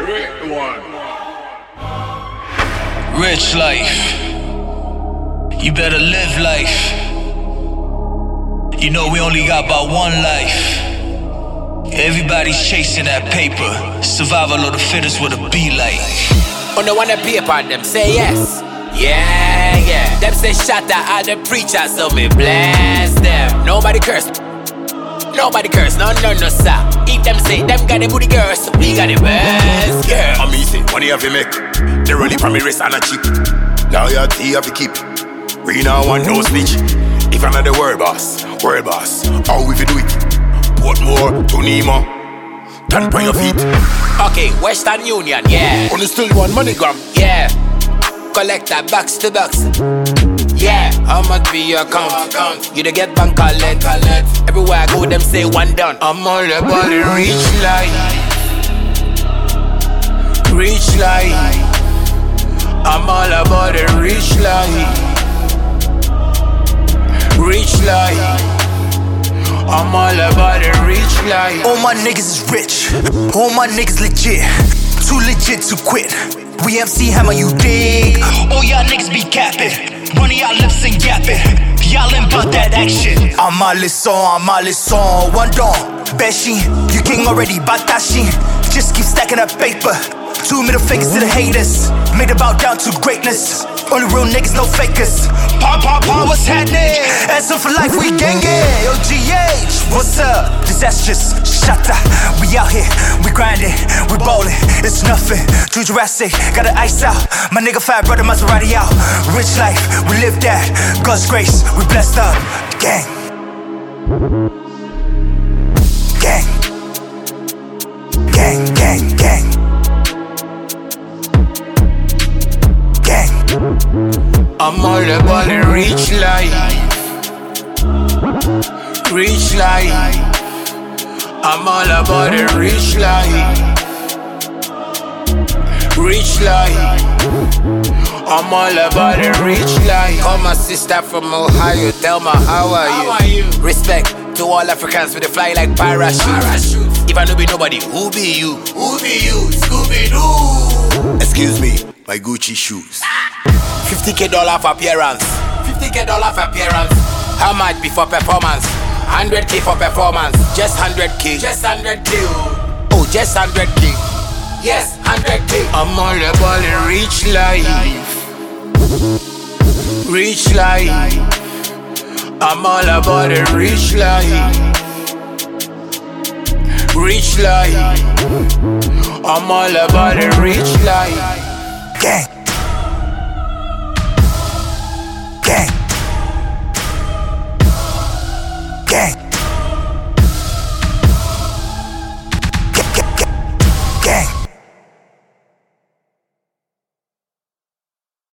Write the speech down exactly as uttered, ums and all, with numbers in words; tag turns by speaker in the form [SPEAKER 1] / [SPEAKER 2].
[SPEAKER 1] Great one.
[SPEAKER 2] Rich life. You better live life. You know we only got about one life. Everybody's chasing that paper. Survival of the fittest with a be like.
[SPEAKER 3] On the one paper on them say yes. Yeah, yeah. Them say shatter all the preachers, so me bless them. Nobody curse. Nobody curse, no, no, no, sir. If them say them got the booty girls, we got the best girl.
[SPEAKER 4] I'm easy, money have you make. They running from me wrist and a cheap. Loyalty have you keep. We now want no snitch. If another word boss, word boss, how we fi do it? Put more to Nemo, than by your feet.
[SPEAKER 3] Okay, Western Union, yeah.
[SPEAKER 4] Only still one MoneyGram,
[SPEAKER 3] yeah. Collect that box to box. Yeah, how much be your account? You to get bank collect. Everywhere I go, them say one done. I'm all about the rich life. Rich life. I'm all about the rich life. Rich life. I'm all about the rich life.
[SPEAKER 5] All my niggas is rich. All my niggas legit. Too legit to quit. We M C Hammer, you dig? All y'all niggas be capping. Money y'all lips and yapping. Y'all ain't about that action. I'm all this on, I'm all this on. One dawn, Beshi, you king already, Batashi. Just keep stacking up paper. Two middle fingers to the haters. Made it bow down to greatness. Only real niggas, no fakers. Pop, pop, pop, what's happening? Answer for life, we gangin'. Yo, G H, what's up? Disastrous, shatta. We out here, we grindin', we ballin'. It's nothing, too Jurassic, gotta ice out. My nigga fat brother Maserati out. Rich life, we live that. God's grace, we blessed up. Gang. Gang. Gang, gang, gang.
[SPEAKER 3] I'm all about the rich life. Rich life. I'm all about the rich life. Rich life. I'm all about the rich life. Call my sister from Ohio, tell me how are you? How are you? Respect to all Africans with the fly like parachute. Parachute. If I know be nobody, who be you? Who be you? Scooby-Doo.
[SPEAKER 4] Excuse me, my Gucci shoes.
[SPEAKER 3] fifty K dollar for appearance. fifty K dollar for appearance. How much be for performance? one hundred K for performance. Just one hundred K. Just one hundred K. Oh, just one hundred K. Yes, one hundred K. I'm all about the rich life. Rich life. I'm all about the rich life. Rich life. I'm all about the rich life.
[SPEAKER 5] Gang. Gang.